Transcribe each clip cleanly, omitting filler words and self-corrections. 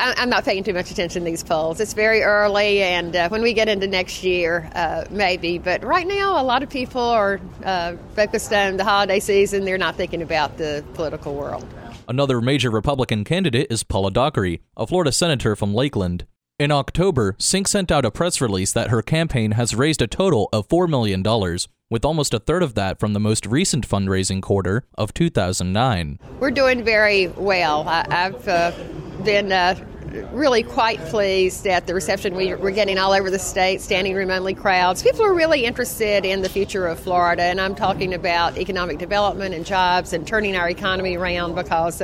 I'm not paying too much attention to these polls. It's very early, and when we get into next year, maybe. But right now, a lot of people are focused on the holiday season. They're not thinking about the political world. Another major Republican candidate is Paula Dockery, a Florida senator from Lakeland. In October, Sink sent out a press release that her campaign has raised a total of $4 million, with almost a third of that from the most recent fundraising quarter of 2009. We're doing very well. I've been really quite pleased at the reception we're getting all over the state, standing room only crowds. People are really interested in the future of Florida, and I'm talking about economic development and jobs and turning our economy around because,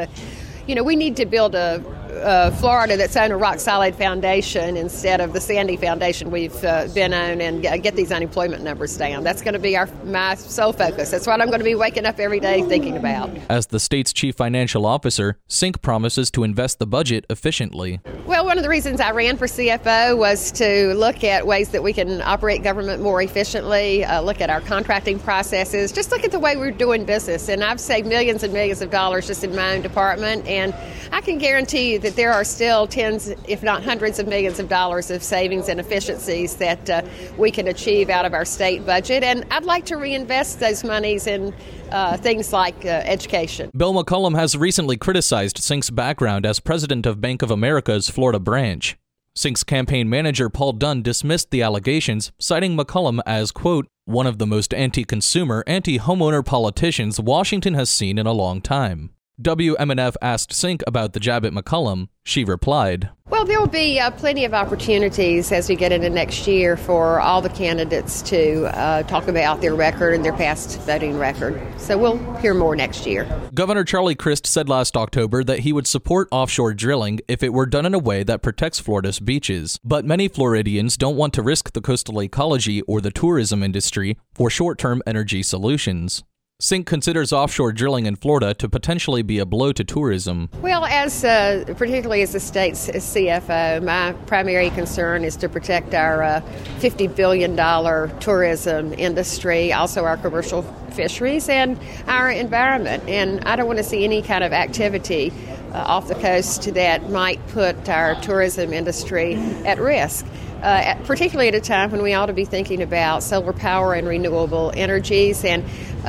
we need to build a Florida that's on a rock-solid foundation instead of the sandy foundation we've been on, and get these unemployment numbers down. That's going to be my sole focus. That's what I'm going to be waking up every day thinking about. As the state's chief financial officer, Sink promises to invest the budget efficiently. Well, one of the reasons I ran for CFO was to look at ways that we can operate government more efficiently, look at our contracting processes, just look at the way we're doing business. And I've saved millions and millions of dollars just in my own department, and I can guarantee you that there are still tens, if not hundreds of millions of dollars of savings and efficiencies that we can achieve out of our state budget. And I'd like to reinvest those monies in things like education. Bill McCollum has recently criticized Sink's background as president of Bank of America's Florida branch. Sink's campaign manager Paul Dunn dismissed the allegations, citing McCollum as, quote, one of the most anti-consumer, anti-homeowner politicians Washington has seen in a long time. WMNF asked Sink about the jab at McCollum. She replied, Well, there will be plenty of opportunities as we get into next year for all the candidates to talk about their record and their past voting record. So we'll hear more next year. Governor Charlie Crist said last October that he would support offshore drilling if it were done in a way that protects Florida's beaches. But many Floridians don't want to risk the coastal ecology or the tourism industry for short-term energy solutions. Sink considers offshore drilling in Florida to potentially be a blow to tourism. Well, particularly as the state's CFO, my primary concern is to protect our $50 billion tourism industry, also our commercial fisheries, and our environment. And I don't want to see any kind of activity off the coast that might put our tourism industry at risk. Particularly at a time when we ought to be thinking about solar power and renewable energies. And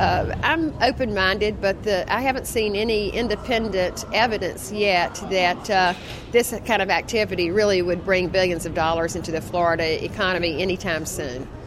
I'm open-minded, but I haven't seen any independent evidence yet that this kind of activity really would bring billions of dollars into the Florida economy anytime soon.